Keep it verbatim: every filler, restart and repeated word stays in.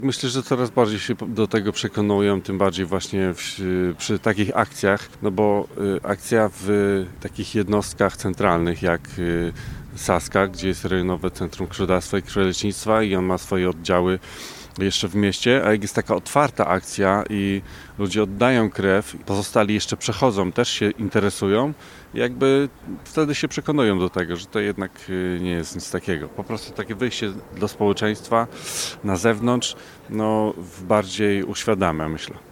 Myślę, że coraz bardziej się do tego przekonują, tym bardziej właśnie w, przy takich akcjach, no bo y, akcja w takich jednostkach centralnych jak y, Saska, gdzie jest rejonowe Centrum Krwiodawstwa i Krwiolecznictwa i on ma swoje oddziały jeszcze w mieście, a jak jest taka otwarta akcja i ludzie oddają krew, pozostali jeszcze przechodzą, też się interesują, jakby wtedy się przekonują do tego, że to jednak y, nie jest nic takiego. Po prostu takie wyjście do społeczeństwa na zewnątrz, no bardziej uświadamia, myślę.